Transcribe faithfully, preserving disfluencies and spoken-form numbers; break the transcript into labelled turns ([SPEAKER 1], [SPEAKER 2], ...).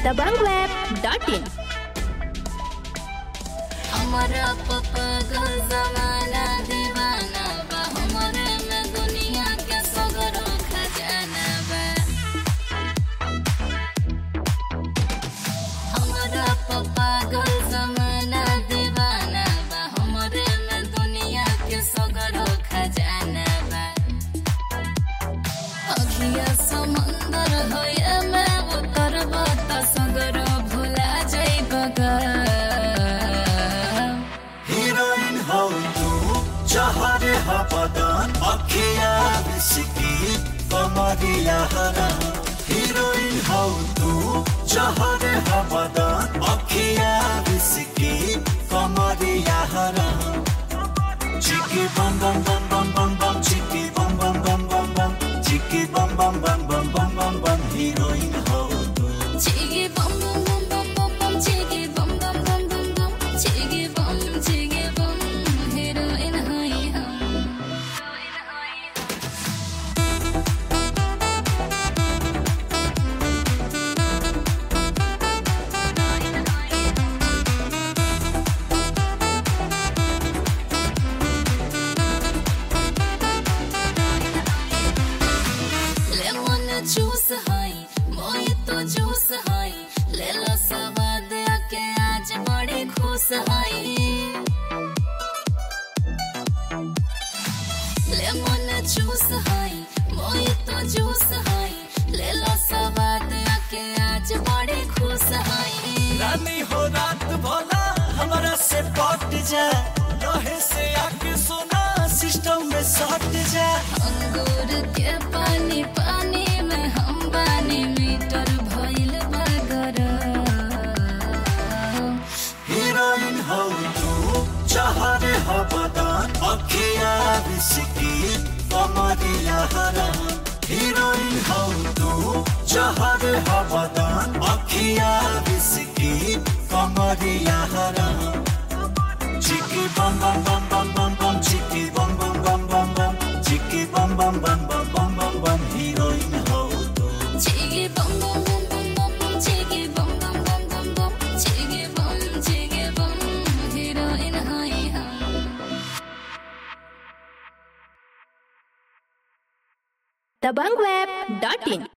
[SPEAKER 1] दबंग web dot in.
[SPEAKER 2] हमारा पागल जमाना दीवाना बा, हमारे में दुनिया के सगरो खजाना बा। हमारा पागल जमाना दीवाना बा, हमारे में दुनिया के सगरो खजाना बा। अखिया समंदर होया मैं उतरबा त सगरो भुला जाइबगा।
[SPEAKER 3] हीरोइन हो तू जहरे हवादान अखिया विस्की कमरिया हरा। हीरोइन हो तू जहरे हवादान अखिया विस्की कमरिया हरा। चिकी बम बम बम बम बम बम चिकी बम बम बम बम बम चिकी बम बम बम बम बम बम बम हीरोइन हो तू।
[SPEAKER 2] चिकी बम बम बम बम बम बम चिकी बम बम बम बम बम चिकी बम चिकी बम हीरोइन हई हम। लेमन जूस हई मोहितो जूस हई, ले लो स्वाद आके आज बड़ी खुश हई। लेमन जूस हई मोहितो जूस हई, ले लो स्वाद आके आज बड़ी खुश हई।
[SPEAKER 3] रानी हो रात भला हमारा से पट जा, रहे से आके सोना सिस्टम में सट जा।
[SPEAKER 2] अंगूर के पानी पानी में हम बानी मीटर भइल बगर।
[SPEAKER 3] हीरोइन हो तू जहरे हवादान अखिया विस्की कमरिया हरा। हीरोइन हो तू जहरे हवादान अखिया विस्की कमरिया हरा। चिकी बम बम बम बम बम बम चिकी बम बम बम बम बम चिकी बम बम बम बम बम बम बम हीरोइन हो तू।
[SPEAKER 2] चिकी बम बम बम बम बम बम चिकी बम बम बम बम बम चिकी बम चिकी बम हीरोइन हई हम।
[SPEAKER 1] दबंग वेब डॉट इन।